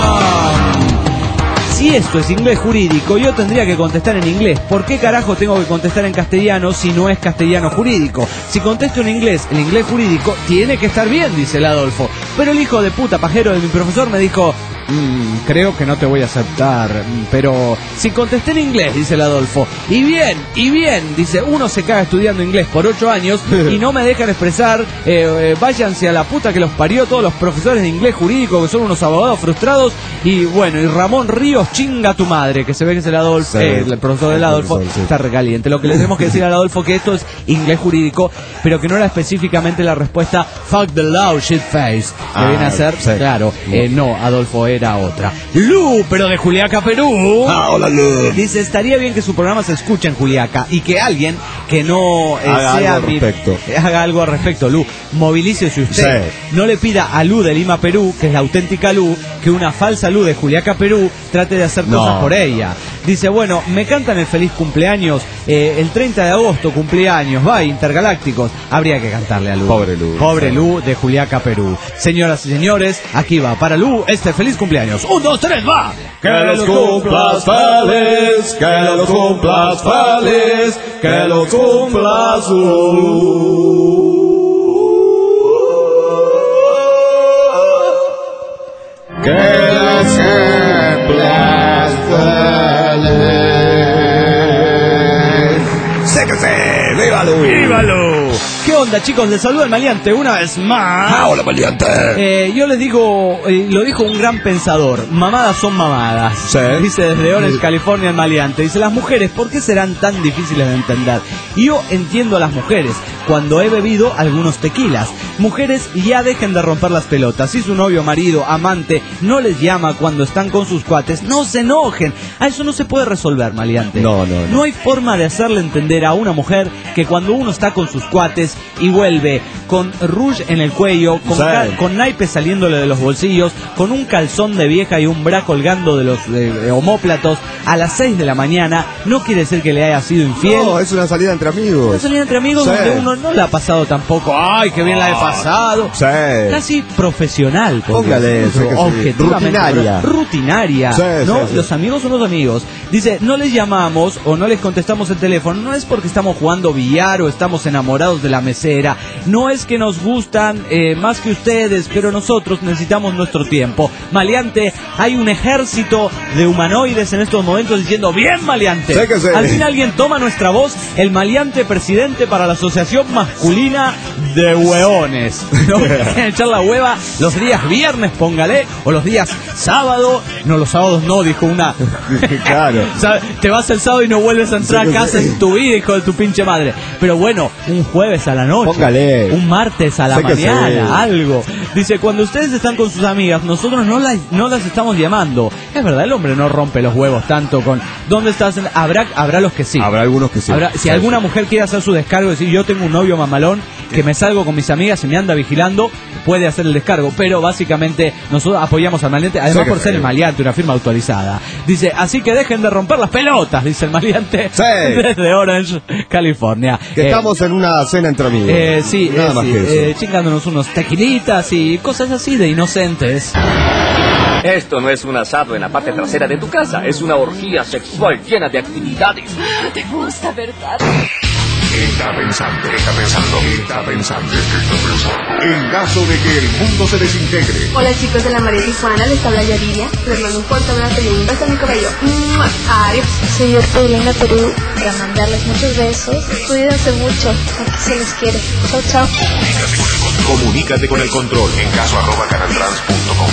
Si esto es inglés jurídico, yo tendría que contestar en inglés. ¿Por qué carajo tengo que contestar en castellano si no es castellano jurídico? Si contesto en inglés, el inglés jurídico tiene que estar bien, dice el Adolfo. Pero el hijo de puta pajero de mi profesor me dijo, "Mm, creo que no te voy a aceptar, mm, pero si contesté en inglés", dice el Adolfo, y bien, y bien, dice, uno se caga estudiando inglés por ocho años y no me dejan expresar, eh, eh, váyanse a la puta que los parió todos los profesores de inglés jurídico, que son unos abogados frustrados, y bueno, y Ramón Ríos, chinga tu madre, que se ve que es el Adolfo, Sí. eh, el profesor del El Adolfo, profesor, sí. está recaliente. Lo que le tenemos que decir al Adolfo que esto es inglés jurídico, pero que no era específicamente la respuesta fuck the law, shit face, que Ah, viene a ser, sí. claro, eh, no, Adolfo era otra. Lu, pero de Juliaca, Perú. Ah, hola, Lu. Dice, estaría bien que su programa se escuche en Juliaca y que alguien que no eh, Haga sea algo al mi- respecto. eh, haga algo al respecto, Lu. Movilícese usted. Sí. No le pida a Lu de Lima, Perú, que es la auténtica Lu, que una falsa Lu de Juliaca, Perú, trate de hacer No. cosas por ella. Dice, bueno, me cantan el feliz cumpleaños, eh, el treinta de agosto, cumpleaños, va, Intergalácticos. Habría que cantarle a Lu. Pobre Lu. Pobre Lu de Juliaca, Perú. Señoras y señores, aquí va para Lu este feliz cumpleaños. Un, dos, tres, va. Que los cumplas feliz, que los cumplas feliz, que los cumplas que los cumplas feliz. ¡Séquese! ¡Vívalo! ¡Vívalo! ¿Qué onda, chicos? Les saluda el Maleante una vez más. ¡Ah, hola, Maleante! Eh, yo les digo, eh, lo dijo un gran pensador, mamadas son mamadas. Sí. Dice desde Orange, California, el Maleante. Dice, las mujeres, ¿por qué serán tan difíciles de entender? Y yo entiendo a las mujeres cuando he bebido algunos tequilas. Mujeres, ya dejen de romper las pelotas. Si su novio, marido, amante no les llama cuando están con sus cuates, no se enojen. A eso no se puede resolver, Maleante. No, no, no. No hay forma de hacerle entender a una mujer que cuando uno está con sus cuates y vuelve con rouge en el cuello, con, Sí. ca- con naipes saliéndole de los bolsillos, con un calzón de vieja y un bra colgando de los eh, omóplatos a las seis de la mañana, no quiere decir que le haya sido infiel. No, es una salida entre amigos. Una salida entre amigos Sí. donde uno no la ha pasado tampoco. Ay, qué bien la he pasado. Sí. Casi profesional. podría Póngale ser, eso, que sí. objetivamente, Rutinaria. Rutinaria. Sí, ¿no? sí, sí. Los amigos son los amigos. Dice, no les llamamos o no les contestamos el teléfono. No es porque estamos jugando billar o estamos enamorados de la mesera. No es que nos gustan eh, más que ustedes, pero nosotros necesitamos nuestro tiempo. Maleante, hay un ejército de humanoides en estos momentos diciendo, bien, Maleante. Sí que sí. Al fin alguien toma nuestra voz, el Maleante presidente para la Asociación Masculina de Hueones. ¿No? Quieren echar la hueva los días viernes, póngale, o los días sábado. No, los sábados no, dijo una. Claro. O sea, te vas el sábado y no vuelves a entrar Sí a que casa sí. en tu vida, hijo de tu pinche madre. Pero bueno, un jueves a la noche. Póngale. Un martes a la Sí que mañana, sí. algo. Dice, cuando ustedes están con sus amigas, nosotros no las, no las estamos llamando. Es verdad, el hombre no rompe los huevos tanto con ¿dónde estás? Habrá, habrá los que sí. Habrá algunos que sí. Habrá- si Sí, alguna sí. mujer quiere hacer su descargo y decir, yo tengo un novio mamalón que me me salgo con mis amigas y me anda vigilando, puede hacer el descargo, pero básicamente nosotros apoyamos al maleante, además sí, por ser el maleante, una firma autorizada. Dice, así que dejen de romper las pelotas, dice el maleante, sí. Desde Orange, California. Que eh, estamos en una cena entre amigos. Eh, sí, nada eh, más sí, que eso. Eh, chingándonos unos tequilitas y cosas así de inocentes. Esto no es un asado en la parte trasera de tu casa, es una orgía sexual llena de actividades. Te gusta, ¿verdad? Está pensando, está pensando, está pensando, está pensando. En caso de que el mundo se desintegre. Hola chicos de la María Tijuana, les habla Yaridia. Les mando un fuerte abrazo y un beso en mi cabello. Adiós. Soy Ortelina Perú para mandarles muchos besos. Cuídense mucho, aquí se les quiere. Chao, chao. Comunícate con el control en caso arroba canaltrans punto com.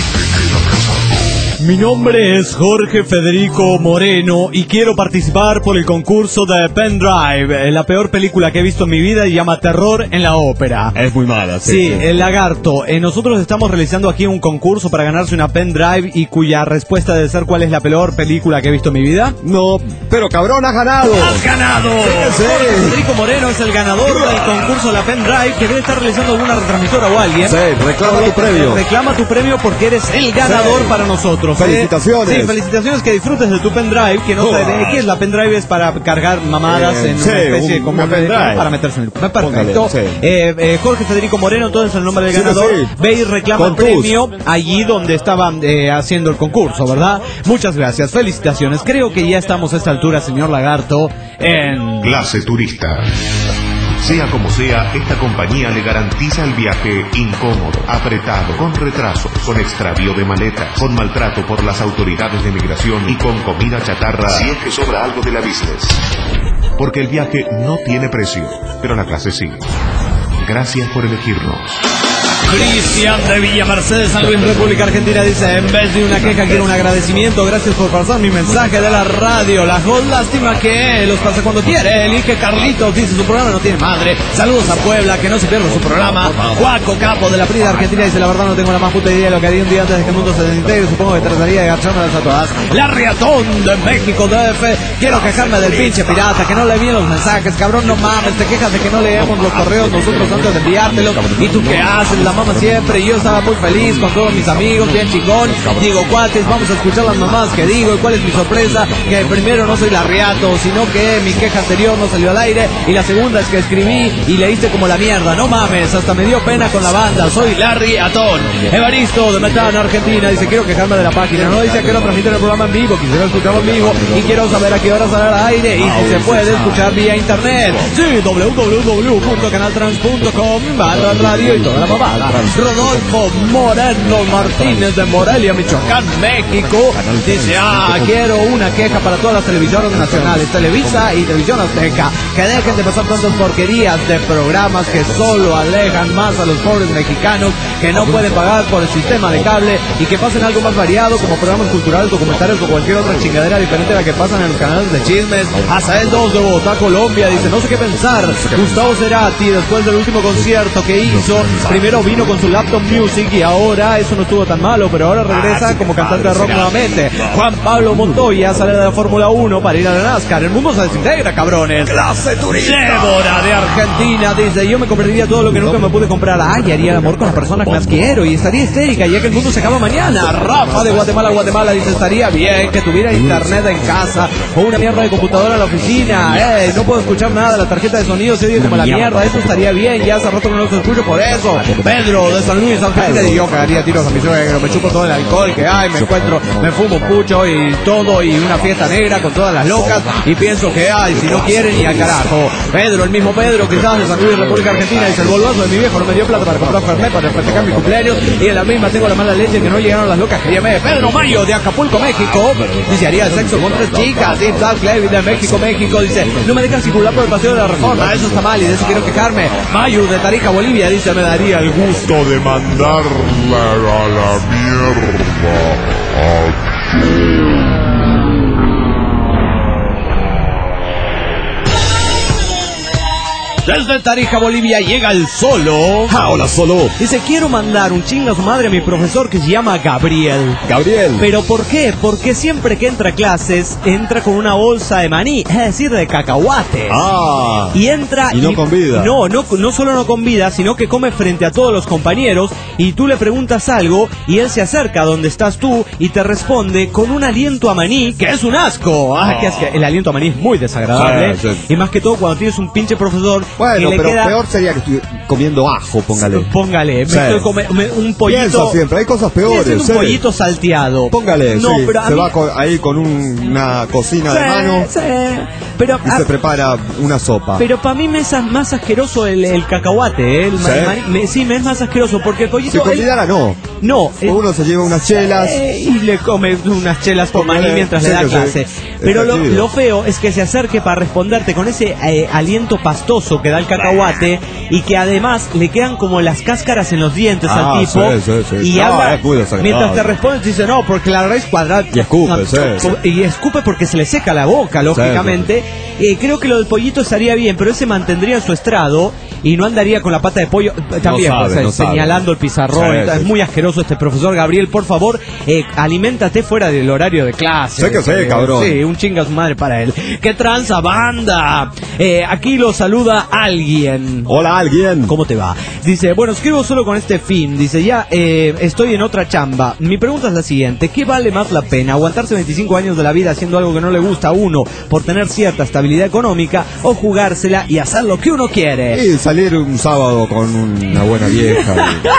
Mi nombre es Jorge Federico Moreno y quiero participar por el concurso de Pendrive, la peor película que he visto en mi vida y llama Terror en la Ópera. Es muy mala, sí. Sí, El Lagarto. Eh, nosotros estamos realizando aquí un concurso para ganarse una pendrive y cuya respuesta debe ser ¿cuál es la peor película que he visto en mi vida? No, pero cabrón, has ganado. ¡Has ganado! Sí, sí. Jorge Federico Moreno es el ganador del concurso La Pendrive, que debe estar realizando alguna retransmisora o alguien. Sí, reclama tu premio. Reclama tu premio porque eres el ganador sí. para nosotros. Felicitaciones. Sí, felicitaciones, que disfrutes de tu pendrive, que no oh. sé de qué es la pendrive, es para cargar mamadas eh, en sí, una especie un, como una pendrive para meterse en el... Perfecto. Póngale, sí. eh, eh, Jorge Federico Moreno, entonces el nombre del sí, ganador, sí. ve y reclama Con el premio tus. allí donde estaban eh, haciendo el concurso, ¿verdad? Muchas gracias, felicitaciones. Creo que ya estamos a esta altura, señor Lagarto, en... Clase turista. Sea como sea, esta compañía le garantiza el viaje incómodo, apretado, con retraso, con extravío de maletas, con maltrato por las autoridades de migración y con comida chatarra si es que sobra algo de la business. Porque el viaje no tiene precio, pero la clase sí. Gracias por elegirnos. Cristian de Villa Mercedes, San Luis, República Argentina, dice, en vez de una queja quiero un agradecimiento, gracias por pasar mi mensaje de la radio, la God lástima que los pasa cuando quiere, elige Carlitos, dice su programa no tiene madre, saludos a Puebla, que no se pierda su programa, Juaco Capo de la Prida Argentina, dice, la verdad no tengo la más puta idea de lo que haría un día antes de que el mundo se desintegre, supongo que trataría de agachármelas a todas. La Riatón de México, D F, quiero quejarme del pinche pirata, que no le envíen los mensajes, cabrón, no mames, te quejas de que no leemos los correos nosotros antes de enviártelos, y tú qué haces, la mamá siempre, y yo estaba muy feliz con todos mis amigos, bien chingón, digo cuates, vamos a escuchar las mamás que digo, y cuál es mi sorpresa, que primero no soy la Riato, sino que mi queja anterior no salió al aire, y la segunda es que escribí y leíste como la mierda, no mames, hasta me dio pena con la banda, soy Larry Atón. Evaristo de Metán, Argentina, dice, quiero quejarme de la página, no dice que no transmiten el programa en vivo, quisiera escucharlo en vivo, y quiero saber a qué hora sale al aire, y si se puede escuchar vía internet, sí, doble u doble u doble u punto canaltrans punto com, barra radio y toda la mamada. Rodolfo Moreno Martínez de Morelia, Michoacán, México, dice, ah, quiero una queja para todas las televisiones nacionales, Televisa y Televisión Azteca, que dejen de pasar tantas porquerías de programas que solo alejan más a los pobres mexicanos que no pueden pagar por el sistema de cable, y que pasen algo más variado como programas culturales, documentales o cualquier otra chingadera diferente a la que pasan en los canales de chismes. Hasta el dos de Bogotá, Colombia, dice, no sé qué pensar, Gustavo Cerati, después del último concierto que hizo, primero vino con su laptop music y ahora eso no estuvo tan malo, pero ahora regresa como cantante de rock nuevamente. Juan Pablo Montoya sale de la Fórmula uno para ir a la NASCAR, el mundo se desintegra, cabrones. Clase turista. Débora de Argentina dice, yo me compraría todo lo que nunca me pude comprar, ay, haría el amor con la persona que más quiero y estaría histérica ya que el mundo se acaba mañana. Rafa de Guatemala, Guatemala dice, estaría bien que tuviera internet en casa o una mierda de computadora en la oficina, eh, no puedo escuchar nada, la tarjeta de sonido se oye como la mierda, eso estaría bien, ya hace rato que no los escucho por eso. Pedro de San Luis, Argentina, y yo cagaría tiros a mi suegro, me chupo todo el alcohol que hay, me encuentro, me fumo pucho y todo, y una fiesta negra con todas las locas, y pienso que hay, si no quieren, y al carajo. Pedro, el mismo Pedro, quizás de San Luis, República Argentina, dice, el bolvazo de mi viejo no me dio plata para comprar Fernet para festejar mi cumpleaños, y en la misma tengo la mala leche que no llegaron las locas que llamé. Pedro Mayo de Acapulco, México, dice, haría sexo con tres chicas. Y Black Levy de México, México, dice, no me dejan circular por el paseo de la Reforma, eso está mal y de eso quiero quejarme. Mayu de Tarija, Bolivia, dice, me daría el gusto de mandarla a la mierda. Desde Tarija, Bolivia, llega el Solo. Ah, hola, Solo. Dice, quiero mandar un chingo a su madre a mi profesor que se llama Gabriel. Gabriel. ¿Pero por qué? Porque siempre que entra a clases, entra con una bolsa de maní, es decir, de cacahuates. Ah. Y entra... Y no convida. No, no, no solo no convida, sino que come frente a todos los compañeros y tú le preguntas algo y él se acerca a donde estás tú y te responde con un aliento a maní que es un asco. Ah, qué asco. El aliento a maní es muy desagradable. Sí, sí. Y más que todo cuando tienes un pinche profesor Bueno, que le pero queda... peor sería que estuviera comiendo ajo, póngale. Póngale, me Sí. estoy come- me- un pollito... Piensa siempre, hay cosas Estoy peores. haciendo un sí. pollito salteado. Póngale, No, sí, pero a se mí- va con- ahí con un- una cocina Sí, de mano sí. Pero, y ah, se prepara una sopa. pero para mí me es más asqueroso el, el cacahuate, ¿eh? El ¿Sí? maní- me- sí, me es más asqueroso porque el pollito... Si convidara, el- no. No. el- Uno se lleva unas chelas. Eh, y le come unas chelas con maní Póngale, mientras sí le da que sí. clase. Pero Está lo, chido. lo feo es que se acerque para responderte con ese eh, aliento pastoso que da el cacahuate y que además le quedan como las cáscaras en los dientes Ah, al tipo. sí, sí, sí. Y No, habla, es muy desagradable. mientras te responde, te dice, no, porque la raíz cuadrada... Y escupe, sí, sí. Y escupe porque se le seca la boca, lógicamente. Eh, creo que lo del pollito estaría bien, pero él se mantendría en su estrado y no andaría con la pata de pollo eh, también, sabe, o sea, no sabe. señalando el pizarrón. Sí, Es sí. muy asqueroso este profesor. Gabriel, por favor, eh, aliméntate fuera del horario de clase. Sé que sé, Eh, cabrón. Sí, un chinga su madre para él. ¡Qué tranza, banda! Eh, aquí lo saluda alguien. Hola, alguien. ¿Cómo te va? Dice, bueno, escribo solo con este fin. Dice, ya eh, estoy en otra chamba. Mi pregunta es la siguiente. ¿Qué vale más la pena? ¿Aguantarse veinticinco años de la vida haciendo algo que no le gusta a uno por tener cierta estabilidad económica o jugársela y hacer lo que uno quiere? Y salir un sábado con una buena vieja.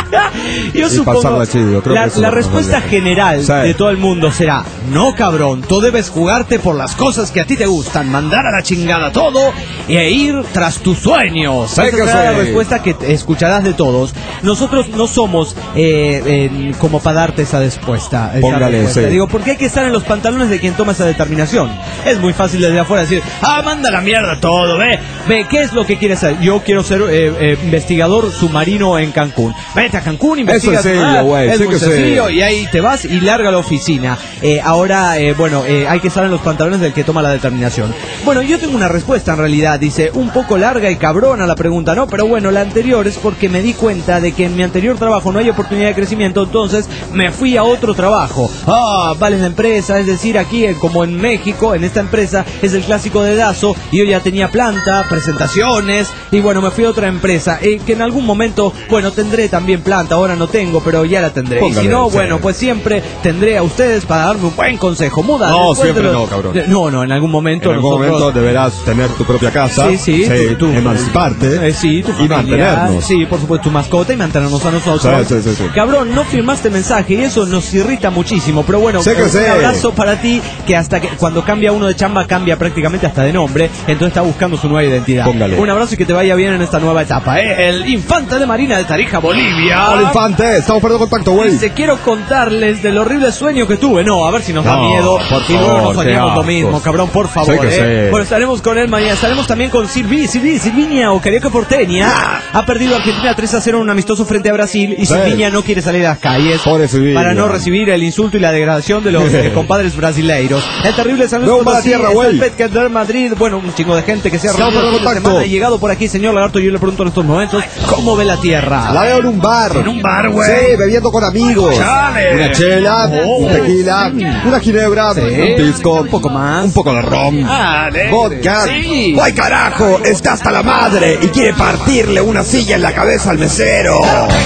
Yo y supongo pasarla chido, creo la, que eso la es lo respuesta mejor. general Sí. de todo el mundo será, no cabrón, tú debes jugarte por las cosas que a ti te gustan, mandar a la chingada todo e ir tras tus sueños. Sí Esa que será la sí. respuesta que te escucharás de todos. Nosotros no somos eh, eh, como para darte esa respuesta. esa Póngale, respuesta. sí. Digo, porque hay que estar en los pantalones de quien toma esa determinación. Es muy fácil desde afuera decir, ah, manda la mierda todo, ve, ve, ¿qué es lo que quieres hacer? Yo quiero ser eh, eh, investigador submarino en Cancún. Vete a Cancún, investiga. Eso es serio, güey, es sí muy que sí. sencillo, y ahí te vas y larga la oficina. Eh, ahora, eh, bueno, eh, hay que estar en los pantalones del que toma la determinación. Bueno, yo tengo una respuesta en realidad, dice, un poco larga y cabrona la pregunta, ¿no? Pero bueno, la anterior es porque me di cuenta de que en mi anterior trabajo no hay oportunidad de crecimiento, entonces me fui a otro trabajo. Ah, vale la empresa, es decir, aquí eh, como en México, en esta empresa es el clásico dedazo, y yo ya tenía planta, presentaciones, y bueno, me fui a otra empresa, eh, que en algún momento, bueno, tendré también planta, ahora no tengo, pero ya la tendré. Póngale, y si no, sí. bueno, pues siempre tendré a ustedes para darme un buen consejo. Muda. No, después siempre de los- no, cabrón. de- No, no, en algún momento En algún nosotros- momento deberás tener tu propia casa. Sí, sí, sí, tú- tú- emanciparte. Eh, sí, tu y familia, mantenernos. Sí, por supuesto, tu mascota y mantenernos a nosotros. Sí, sí, sí, sí. Cabrón, no firmaste mensaje y eso nos irrita muchísimo. Pero bueno, Sé que un sé. abrazo para ti, que hasta que cuando cambia uno de chamba cambia prácticamente hasta de nombre. Entonces está buscando su nueva identidad. Póngale. Un abrazo y que te vaya bien en esta nueva etapa. ¿eh? El Infante de Marina de Tarija, Bolivia. Hola, infante. Estamos perdiendo contacto, güey. Dice, quiero contarles del horrible sueño que tuve. No, a ver si nos da No, miedo. por y luego favor, nos qué soñamos lo asco. mismo, cabrón, por favor. Sé que eh. sé. Bueno, estaremos con él mañana. Estaremos también con Silvi, Silvi, Silviña o Carioca Porteña. Ha perdido Argentina tres a cero en un amistoso frente a Brasil. Y Sí. Silviña no quiere salir a las calles Pobre Silviña. para no recibir el insulto y la degradación de los eh, compadres brasileiros. El terrible San Luis Vamos para Potosí, la tierra, está el güey. Petca del Madrid. Bueno, un chingo de gente que se ha Estamos reunido en el fin de contacto. semana. Ha llegado por aquí, señor Lagarto. Yo le pregunto en estos momentos, ¿cómo ve la tierra? La veo en un bar. En un bar, güey. Sí, bebiendo con amigos. Chale. Una chela, Oh. un tequila, una ginebra, Sí. un pisco, Un poco más. un poco de ron, Ah, alegre. vodka. Sí. ¡Ay, carajo! Está hasta la madre y quiere partirle una silla en la cabeza al mesero.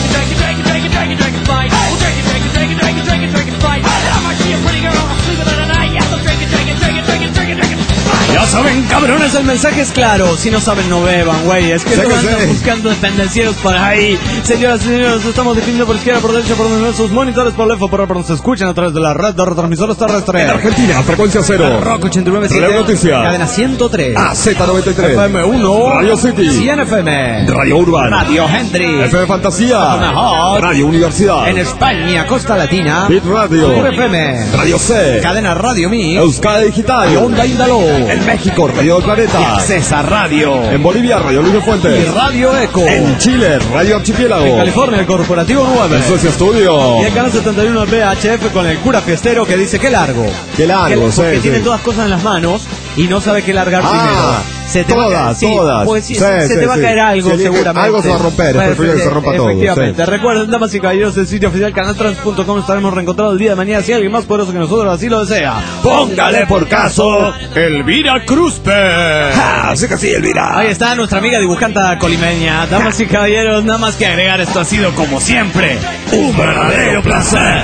Ya saben, cabrones, el mensaje es claro. Si no saben, no beban, güey. Es que Sé no que andan sé. buscando dependencieros por ahí. Señoras y señores, estamos definiendo por izquierda, por derecha, por nuestros monitores, por left, por right, por donde se escuchan a través de la red de retransmisores terrestres. En Argentina, frecuencia cero. Rock ochenta y nueve punto siete, Radio Noticias. cadena ciento tres, A Z noventa y tres. F M uno, Radio City. cien F M, Radio Urban. Radio Henry, F M Fantasía. Mejor. Radio Universidad. en España, Costa Latina, Bit Radio. Futura F M, Radio C. cadena Radio Mix, Euskadi Digital. Onda Indaló, En México, Radio del Planeta. César Radio, En Bolivia, Radio Luis de y Fuentes. Radio Eco, En Chile, Radio Archipiélago. en California, el Corporativo nueve. En Suecia Studio. Y el canal setenta y uno B H F con el cura fiestero que dice que largo. Qué largo, Que- sí, porque sí. tiene todas cosas en las manos y no sabe qué largar Ah, primero. se te todas, va a caer, sí, todas. pues sí, Sí, se, se sí, te va a sí. caer algo Sí, seguramente. algo se va a romper, es preferible que se rompa todo. Efectivamente. Sí. Recuerden, damas y caballeros, el sitio oficial canaltrans punto com estaremos reencontrados el día de mañana si alguien más poderoso que nosotros así lo desea. Póngale por caso Elvira Cruzpe. Así que sí, Elvira. Ahí está nuestra amiga dibujanta colimeña. Damas y caballeros, nada más que agregar, esto ha sido como siempre un verdadero placer.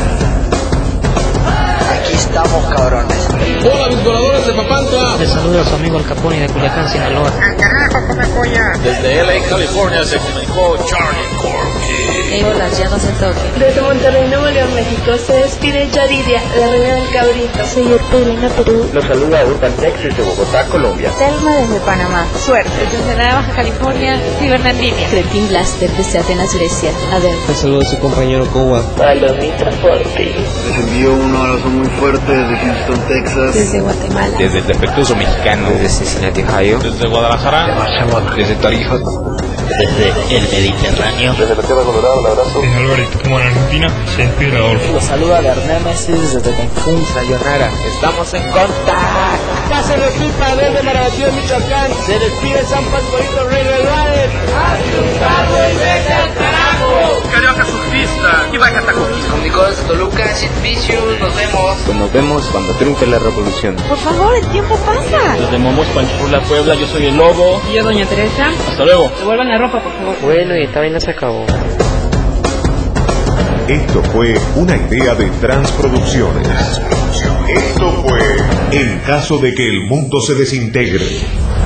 Aquí estamos, cabrones. Hola, mis voladores de Papantla. Les saluda a su amigo el Capone de Culiacán, Sinaloa. ¡Al carajo, come polla! Desde L A, California, se comunicó Charlie Corky. Hey, hola, ya no se toque. Desde Monterrey, Nuevo León, México, se despide Yaridia, la reina del cabrito. Soy Ertelina, Perú. Los saluda Urban Texas de Bogotá, Colombia. Telma desde Panamá. Suerte. Desde Nueva Baja California, Cibernandina. Creeping Blaster desde Atenas, Grecia. Adel. Les saluda a su compañero Kowa. Palomita Forti. Les envío un abrazo muy fuerte desde Houston, Texas. Desde Guatemala. Desde el defectuoso mexicano. Desde Cincinnati, Ohio. Desde Guadalajara. Desde Tarija. Desde el Mediterráneo. Desde la Tierra Colorada, un abrazo. Desde Alvarito, como en Argentina, se despide Adolfo. Los saluda de Nemesis desde Cancún, Sayonara. Estamos en contacto. Pase de pipa desde Marabatío, Michoacán. Se despide San Pascualito Rey del Valle. ¡Asustado y vete al carajo! Carioca surfista. Y vaya Tacoquis. Comunicó desde Toluca, Sid Vicious. Nos vemos. Pues nos vemos cuando triunfe la revolución. Por favor, el tiempo pasa. Desde Momos, Panchula, Puebla, yo soy el Lobo. Y yo, doña Teresa. Hasta luego. Devuelvan la ropa, por favor. Bueno, y esta vaina se acabó. Esto fue una idea de Transproducciones. Esto fue En caso de que el mundo se desintegre.